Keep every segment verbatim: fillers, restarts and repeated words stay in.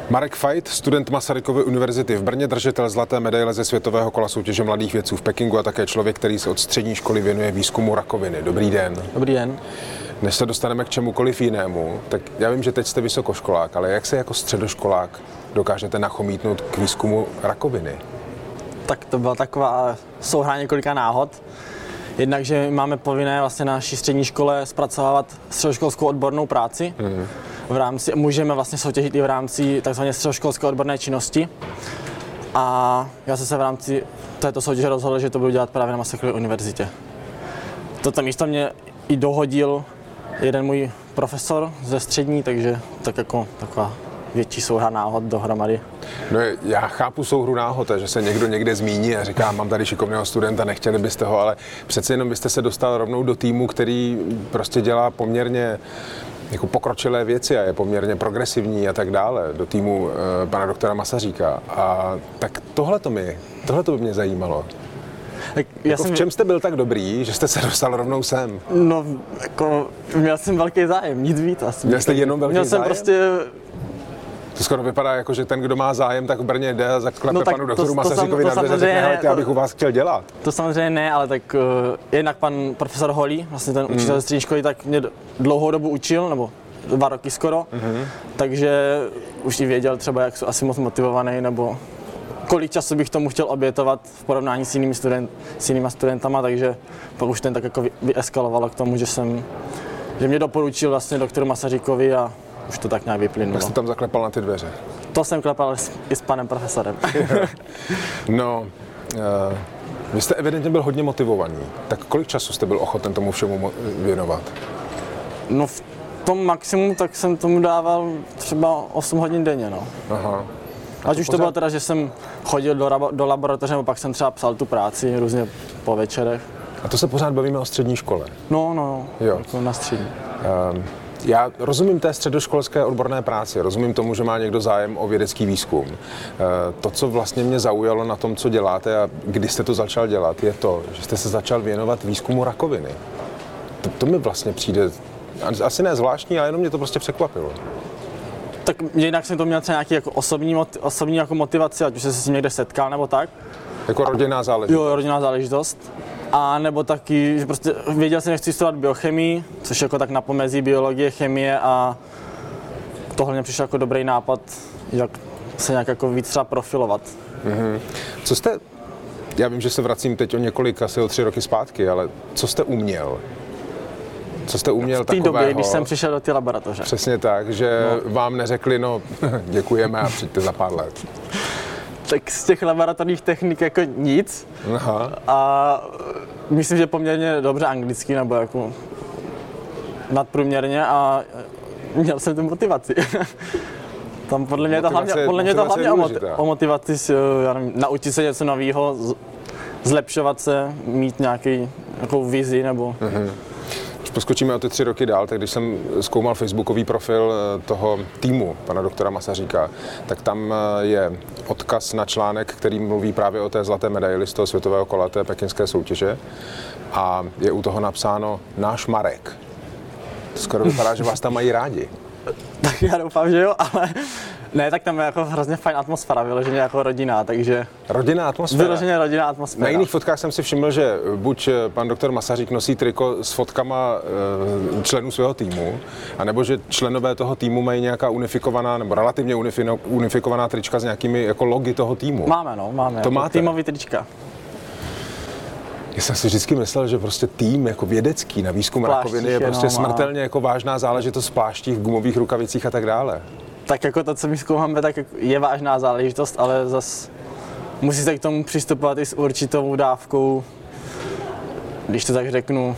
Marek Fajt, student Masarykovy univerzity v Brně, držitel zlaté medaile ze světového kola soutěže mladých vědců v Pekingu a také člověk, který se od střední školy věnuje výzkumu rakoviny. Dobrý den. Dobrý den. Než se dostaneme k čemukoliv jinému, tak já vím, že teď jste vysokoškolák, ale jak se jako středoškolák dokážete nachomítnout k výzkumu rakoviny? Tak to byla taková souhra několika náhod. Jednak, že máme povinné vlastně na naší střední škole zpracovávat středoškolskou odbornou práci. Mm. V rámci, můžeme vlastně soutěžit i v rámci takzvané středoškolské odborné činnosti. A já jsem se v rámci této soutěže rozhodl, že to budu dělat právě na Masarykově univerzitě. Toto místo mě i dohodil jeden můj profesor ze střední, takže tak jako taková větší souhra náhod dohromady. No, já chápu souhru náhod, že se někdo někde zmíní a říká, mám tady šikovného studenta, nechtěli byste ho, ale přece jenom byste se dostal rovnou do týmu, který prostě dělá poměrně jako pokročilé věci a je poměrně progresivní a tak dále, do týmu e, pana doktora Masaříka. A tak tohle to mi, tohle to by mě zajímalo. Tak já jako jsem... V čem jste byl tak dobrý, že jste se dostal rovnou sem? No, jako měl jsem velký zájem, nic víc asi. Měl jste jenom velký měl jsem zájem? Prostě... To skoro vypadá jako, že ten, kdo má zájem, tak v Brně jde a zaklepe no, panu doktoru Masaříkovi na dveře, řekne, hele, já bych u vás chtěl dělat. To samozřejmě ne, ale tak uh, jednak pan profesor Holý, vlastně ten učitel ze střední školy, tak mě dlouhou dobu učil, nebo dva roky skoro, mm-hmm. takže už i věděl třeba, jak jsou asi moc motivovaný, nebo kolik času bych tomu chtěl obětovat v porovnání s jinými, student, s jinýma studentama, takže pak už ten tak jako vyeskalovalo k tomu, že jsem, že mě doporučil vlastně doktoru Masaříkovi a už to tak nějak vyplynulo. Jak jste tam zaklepal na ty dveře? To jsem klepal i s panem profesorem. No, uh, vy jste evidentně byl hodně motivovaný. Tak kolik času jste byl ochoten tomu všemu věnovat? No v tom maximum tak jsem tomu dával třeba osm hodin denně, no. Aha. Ať už pořád... to bylo teda, že jsem chodil do, do laboratoře, nebo pak jsem třeba psal tu práci různě po večerech. A to se pořád bavíme o střední škole? No, no, jo. Jako na střední. Um, Já rozumím té středoškolské odborné práci, rozumím tomu, že má někdo zájem o vědecký výzkum. To, co vlastně mě zaujalo na tom, co děláte a kdy jste to začal dělat, je to, že jste se začal věnovat výzkumu rakoviny. To, to mi vlastně přijde asi ne zvláštní, ale jenom mě to prostě překvapilo. Tak jinak jsem to měl třeba nějaký jako osobní, osobní jako motivaci, ať už jsem se s tím někde setkal nebo tak. Jako rodinná záležitost? Jo, rodinná záležitost. A nebo taky, že prostě věděl jsem, že chci studovat biochemii, což jako tak na pomezí biologie, chemie a tohle mě přišel jako dobrý nápad, jak se nějak jako víc třeba profilovat. Mm-hmm. Co jste, já vím, že se vracím teď o několik, asi o tři roky zpátky, ale co jste uměl? Co jste uměl takového? V té době, když jsem přišel do té laboratoře. Přesně tak, že no. vám neřekli, no děkujeme a přijďte za pár let. Tak z těch laboratorních technik jako nic. Aha. A myslím, že poměrně dobře anglicky, nebo jako nadprůměrně a měl jsem tu motivaci. Tam podle mě je to hlavně, podle mě to hlavně o, o motivaci, já nevím, naučit se něco nového, zlepšovat se, mít nějaký, nějakou vizi nebo... Mhm. Když poskočíme o ty tři roky dál, tak když jsem zkoumal facebookový profil toho týmu, pana doktora Masaříka, tak tam je odkaz na článek, který mluví právě o té zlaté medaili z toho světového kola té pekinské soutěže a je u toho napsáno náš Marek. To skoro vypadá, že vás tam mají rádi. Tak já doufám, že jo, ale ne, tak tam je jako hrozně fajn atmosféra, vyloženě jako rodina, takže... Rodinná atmosféra? Vyloženě rodinná atmosféra. Na jiných fotkách jsem si všiml, že buď pan doktor Masařík nosí triko s fotkama e, členů svého týmu, anebo že členové toho týmu mají nějaká unifikovaná, nebo relativně unifino, unifikovaná trička s nějakými jako logy toho týmu. Máme, no, máme. To jako máte? Týmový trička. Já jsem si vždycky myslel, že prostě tým jako vědecký na výzkum rakoviny je prostě smrtelně jako vážná záležitost v pláštích, v gumových rukavicích a tak dále. Tak jako to, co my zkoumáme, tak je vážná záležitost, ale zas musí se k tomu přistupovat i s určitou dávkou, když to tak řeknu,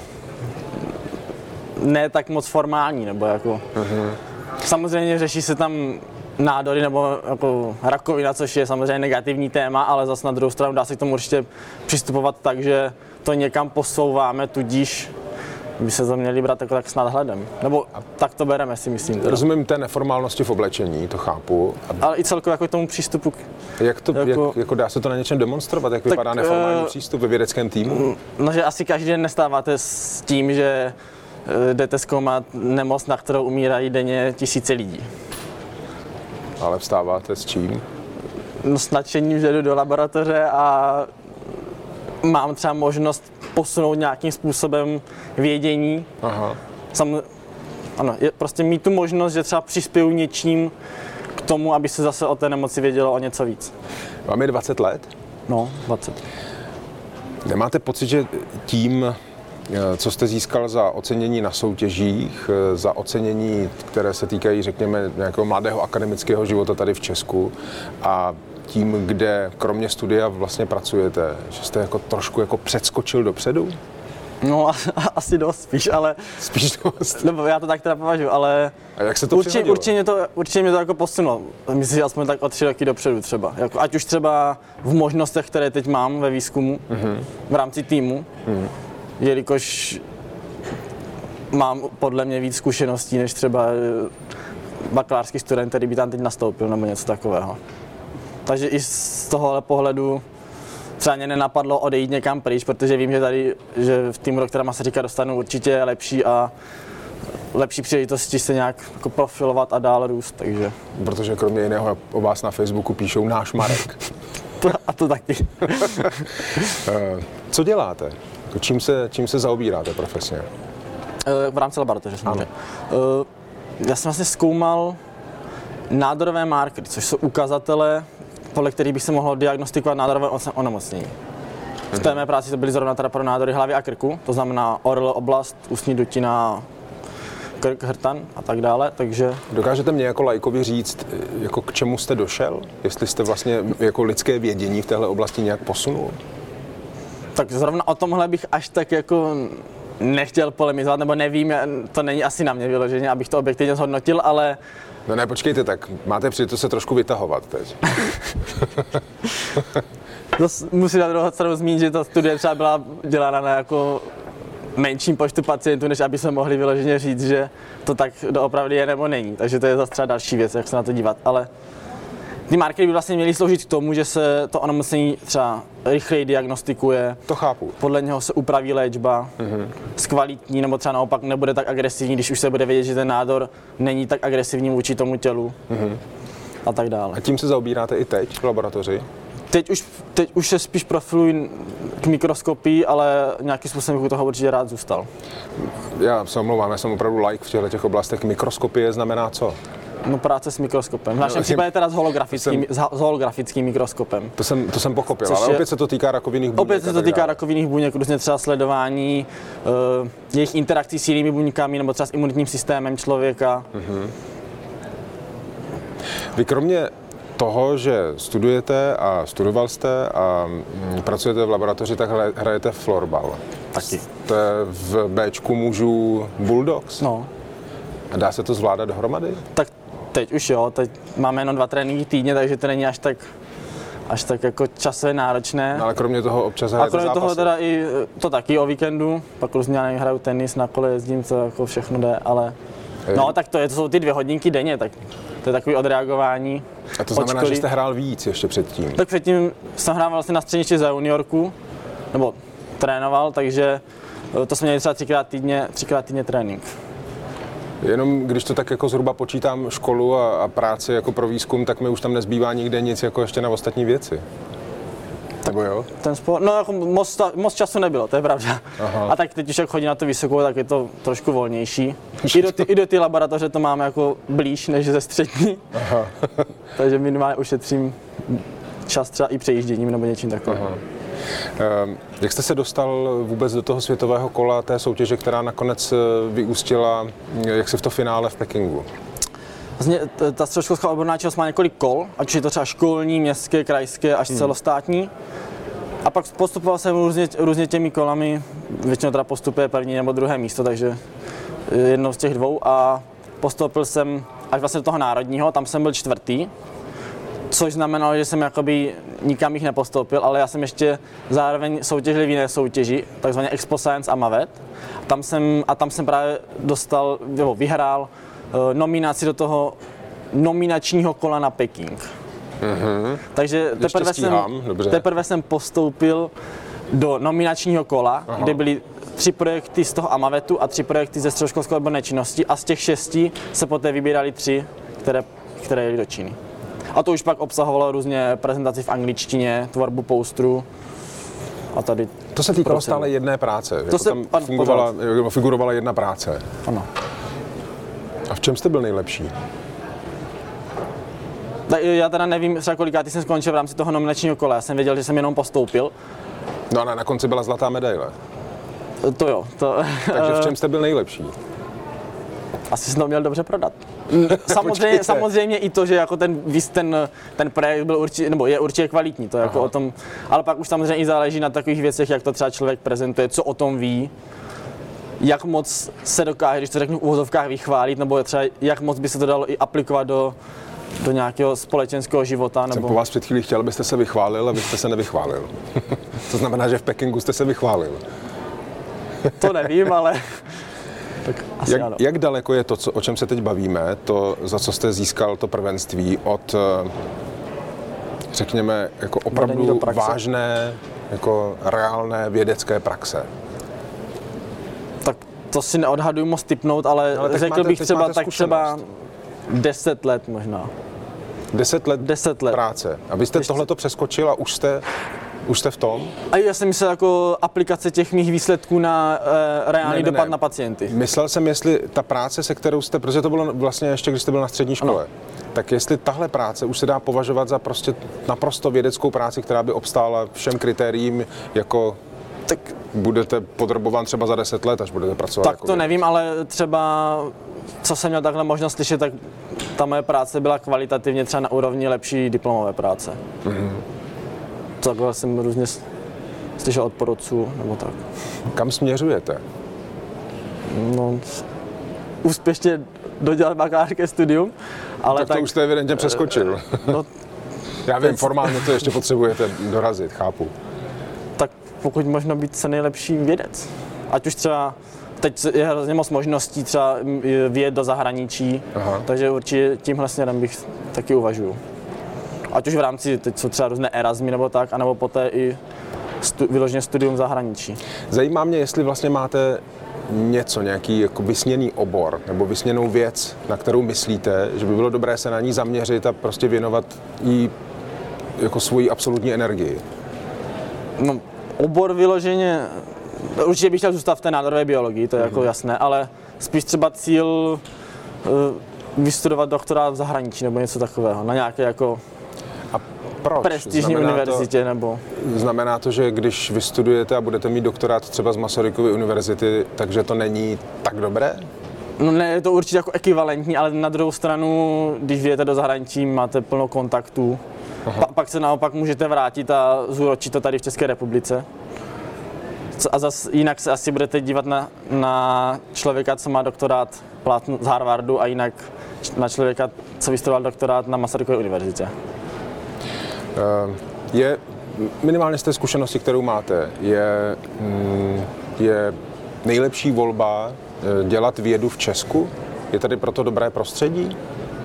ne tak moc formální, nebo jako... Uh-huh. Samozřejmě řeší se tam nádory nebo jako rakovina, což je samozřejmě negativní téma, ale zase na druhou stranu dá se k tomu určitě přistupovat tak, že to někam posouváme, tudíž by se to měli brát jako tak s nadhledem. Nebo tak to bereme, si myslím. Teda. Rozumím té neformálnosti v oblečení, to chápu. Ale i celkově jako k tomu přístupu. Jak to, jako, jak, jako dá se to na něčem demonstrovat? Jak tak, vypadá neformální uh, přístup ve vědeckém týmu? No, že asi každý den nestáváte s tím, že jdete zkoumat nemoc, na kterou umírají denně tisíce lidí. Ale vstáváte s čím? No, s nadšením, že jdu do laboratoře a mám třeba možnost posunout nějakým způsobem vědění. Aha. Sam, ano, je prostě mít tu možnost, že třeba přispěju něčím k tomu, aby se zase o té nemoci vědělo o něco víc. Vám je dvacet let? No, dvacet. Nemáte pocit, že tím, co jste získal za ocenění na soutěžích, za ocenění, které se týkají, řekněme, nějakého mladého akademického života tady v Česku a tím, kde kromě studia vlastně pracujete, že jste jako trošku jako předskočil dopředu? No asi dost spíš, ale... Spíš dost? Nebo já to tak teda považuji, ale... A jak se to určitě, určitě, mě to, určitě mě to jako posunulo. Myslím, že aspoň tak o tři roky dopředu třeba. Jako, ať už třeba v možnostech, které teď mám ve výzkumu, mm-hmm. v rámci týmu, mm-hmm. jelikož mám podle mě víc zkušeností, než třeba bakalářský student, který by tam teď nastoupil, nebo něco takového. Takže i z tohohle pohledu třeba mě nenapadlo odejít někam pryč, protože vím, že tady, že v týmu doktora se říká, dostanu určitě lepší a lepší příležitosti se nějak jako profilovat a dál růst, takže. Protože kromě jiného o vás na Facebooku píšou náš Marek. to, a to taky. Co děláte? Čím se, čím se zaobíráte profesně? V rámci laboratoře samozřejmě. Já jsem vlastně zkoumal nádorové markery, což jsou ukazatele, podle kterých by se mohlo diagnostikovat nádorové onemocnění. V té mé práci to byly zrovna teda pro nádory hlavy a krku, to znamená O R L oblast, ústní dutina, krk, hrtan a tak dále, takže... Dokážete mě jako laikovi říct, jako k čemu jste došel? Jestli jste vlastně jako lidské vědění v téhle oblasti nějak posunul? Tak zrovna o tomhle bych až tak jako nechtěl polemizovat, nebo nevím, to není asi na mě vyloženě, abych to objektivně zhodnotil, ale... No ne, počkejte, tak máte přijít se trošku vytahovat teď. To musím na druhou stranu zmínit, že ta studie třeba byla dělána na jako menším počtu pacientů, než aby se mohli vyloženě říct, že to tak doopravdy je nebo není. Takže to je zase třeba další věc, jak se na to dívat. Ale ty markery by vlastně měly sloužit k tomu, že se to onemocnění třeba rychleji diagnostikuje. To chápu. Podle něho se upraví léčba, mm-hmm. zkvalitní, nebo třeba naopak nebude tak agresivní, když už se bude vědět, že ten nádor není tak agresivní vůči tomu tělu mm-hmm. a tak dále. A tím se zaobíráte i teď v laboratoři? Teď už, teď už se spíš profiluji k mikroskopii, ale nějakým způsobem bych u toho určitě rád zůstal. Já se omlouvám, já jsem opravdu like v těchto těch oblastech. Mikroskopie znamená co? No práce s mikroskopem. V našem no, případě teda s holografickým, jsem, s holografickým mikroskopem. To jsem, to jsem pochopil, Což ale opět je, se to týká rakovinných buněk. Opět se to týká rakovinných buněk, různě třeba sledování uh, jejich interakcí s jinými buňkami nebo třeba s imunitním systémem člověka. Mm-hmm. Vy kromě toho, že studujete a studoval jste a pracujete v laboratoři, tak hrajete florbal. Taky. Jste v Bčku mužů Bulldogs? No. A dá se to zvládat dohromady? Tak teď už jo, teď máme jenom dva tréninky týdně, takže to není až tak, až tak jako časově náročné. No, ale kromě toho občas hrajete zápasy. A kromě toho teda i to taky o víkendu, pak různě já nevím, hraju tenis, na kole jezdím, co jako všechno jde, ale je. No tak to, je, to jsou ty dvě hodinky denně, tak to je takový odreagování. A to znamená, očkolí. Že jste hrál víc ještě předtím? Tak předtím jsem hrál vlastně na středništi za juniorku, nebo trénoval, takže to jsme měli třeba třikrát týdně, třikrát týdně trénink. Jenom když to tak jako zhruba počítám školu a, a práci jako pro výzkum, tak mi už tam nezbývá nikde nic jako ještě na ostatní věci. Nebo jo? Ten sport, no jako moc, moc času nebylo, to je pravda. Aha. A tak teď už jak chodí na to vysokou, tak je to trošku volnější. I do ty, i do ty laboratoře to máme jako blíž než ze střední. Aha. Takže minimálně ušetřím čas třeba i přejížděním nebo něčím takovým. Jak jste se dostal vůbec do toho světového kola té soutěže, která nakonec vyústila jaksi v to finále v Pekingu? Vlastně ta středoškolská odborná činnost má několik kol, ať už je to třeba školní, městské, krajské až hmm. celostátní. A pak postupoval jsem různě, různě těmi kolami, většinou teda postupuje první nebo druhé místo, takže jedno z těch dvou. A postoupil jsem až vlastně do toho národního, tam jsem byl čtvrtý. Což znamenalo, že jsem jakoby nikam jich nepostoupil, ale já jsem ještě zároveň soutěžil v jiné soutěži, takzvaně Expo Science a Mavet. Tam jsem, a tam jsem právě dostal, nebo vyhrál uh, nominaci do toho nominačního kola na Peking. Mm-hmm. Takže teprve jsem, teprve jsem postoupil do nominačního kola, aha, kde byly tři projekty z toho Amavetu a tři projekty ze středoškolské odborné činnosti a z těch šesti se poté vybírali tři, které, které jeli do Číny. A to už pak obsahovalo různě prezentaci v angličtině, tvorbu posterů a tady. To se týkalo stále jedné práce, to jako se tam pan, fungovala, figurovala jedna práce. Ano. A v čem jste byl nejlepší? Já teda nevím, třeba kolikátý jsem skončil v rámci toho nominačního kola, já jsem věděl, že jsem jenom postoupil. No a na konci byla zlatá medaile. To jo. To, Takže v čem jste byl nejlepší? Asi jsem to měl dobře prodat. Samozřejmě, samozřejmě i to, že jako ten, ten, ten projekt byl určitě, nebo je určitě kvalitní, to jako o tom, ale pak už samozřejmě i záleží na takových věcech, jak to třeba člověk prezentuje, co o tom ví, jak moc se dokáže, když to řeknu v uvozovkách, vychválit, nebo třeba jak moc by se to dalo i aplikovat do, do nějakého společenského života. Nebo... Jsem po vás před chvílí chtěl, abyste se vychválil, a vy jste se nevychválil. To znamená, že v Pekingu jste se vychválil. To nevím, ale... Tak asi jak, ano. jak daleko je to, co, o čem se teď bavíme, to, za co jste získal to prvenství, od, řekněme, jako opravdu vážné, jako reálné vědecké praxe? Tak to si neodhaduji moc tipnout, ale, ale řekl máte, bych třeba tak třeba deset let možná. Deset let, deset let práce. A vy jste Ještě... tohleto přeskočil a už jste, už jste v tom? A já jsem myslel jako aplikace těch mých výsledků na e, reálný ne, ne, dopad ne. na pacienty. Myslel jsem, jestli ta práce, se kterou jste, protože to bylo vlastně ještě, když jste byl na střední škole, ano. Tak jestli tahle práce už se dá považovat za prostě naprosto vědeckou práci, která by obstála všem kritériím, jako tak budete podrobován třeba za deset let, až budete pracovat. Tak jako to vědec. Nevím, ale třeba, co jsem měl takhle možnost slyšet, tak ta moje práce byla kvalitativně třeba na úrovni lepší diplomové práce. Mm-hmm. Takhle jsem různě slyšel od porodců, nebo tak. Kam směřujete? No, úspěšně dodělat bakalářské studium, ale tak... tak to už jste evidentně přeskočil. No, já vím, formálně to ještě potřebujete dorazit, chápu. Tak pokud možno být co nejlepší vědec. Ať už třeba, teď je hrozně moc možností třeba vyjet do zahraničí, aha. Takže určitě tímhle směrem bych taky uvažuju. Ať už v rámci, teď jsou třeba různé Erasmy nebo tak, anebo poté i stu, vyloženě studium v zahraničí. Zajímá mě, jestli vlastně máte něco, nějaký jako vysněný obor nebo vysněnou věc, na kterou myslíte, že by bylo dobré se na ní zaměřit a prostě věnovat jí jako svoji absolutní energii. No, obor vyloženě, určitě bych chtěl zůstat v té nádorové biologii, to je mm-hmm. jako jasné, ale spíš třeba cíl uh, vystudovat doktorát v zahraničí nebo něco takového, na nějaké jako a proč? prestižní znamená univerzitě to, nebo... Znamená to, že když vystudujete a budete mít doktorát třeba z Masarykovy univerzity, takže to není tak dobré? No ne, je to určitě jako ekvivalentní, ale na druhou stranu, když vyjedete do zahraničí, máte plno kontaktů. Pa, pak se naopak můžete vrátit a zúročit to tady v České republice. A zas jinak se asi budete dívat na, na člověka, co má doktorát z Harvardu, a jinak na člověka, co vystudoval doktorát na Masarykově univerzitě. Je minimálně z té zkušenosti, kterou máte, je, je nejlepší volba dělat vědu v Česku? Je tady proto dobré prostředí?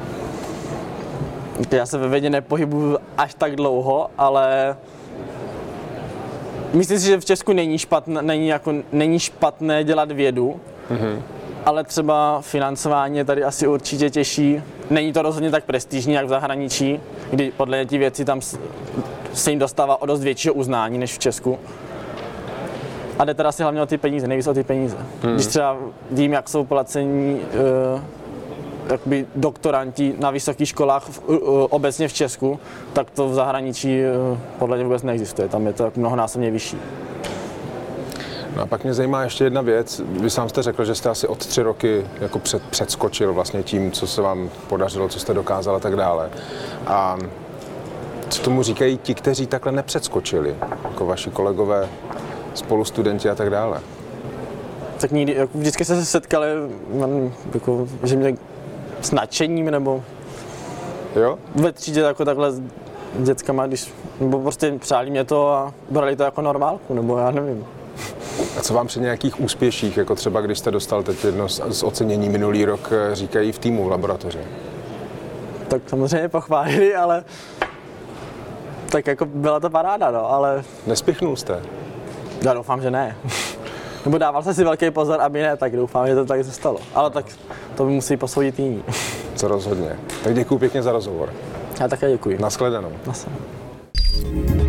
Já se ve vědě nepohybuju až tak dlouho, ale myslím si, že v Česku není špatné, není jako, není špatné dělat vědu, mm-hmm. ale třeba financování je tady asi určitě těžší. Není to rozhodně tak prestižní, jak v zahraničí, kdy podle těch věcí tam se jim dostává o dost většího uznání než v Česku. A jde teda si hlavně o ty peníze, nejvíc o ty peníze. Mm-hmm. Když třeba vím, jak jsou placení uh, jakoby doktoranti na vysokých školách v, uh, obecně v Česku, tak to v zahraničí uh, podle mě vůbec neexistuje, tam je to mnohonásobně vyšší. No a pak mě zajímá ještě jedna věc. Vy sám jste řekl, že jste asi od tři roky jako před, předskočil vlastně tím, co se vám podařilo, co jste dokázal a tak dále. A co tomu říkají ti, kteří takhle nepředskočili, jako vaši kolegové, spolustudenti a tak dále? Tak nikdy, jako vždycky se setkali, jako, že mě s nadšením, nebo jo? Ve třídě jako takhle s dětskama, když, nebo prostě přáli mě to a brali to jako normálku, nebo já nevím. A co vám při nějakých úspěších, jako třeba když jste dostal teď jedno z ocenění minulý rok, říkají v týmu v laboratoři? Tak samozřejmě pochválili, ale tak jako byla to paráda, no, ale... Nespěchnul jste? Já doufám, že ne. Nebo dával jsem si velký pozor, aby ne, tak doufám, že to tak zůstalo. Ale tak to by musí posoudit jiní. Co rozhodně. Tak děkuji pěkně za rozhovor. Já také děkuji. Nashledanou. Nashledanou.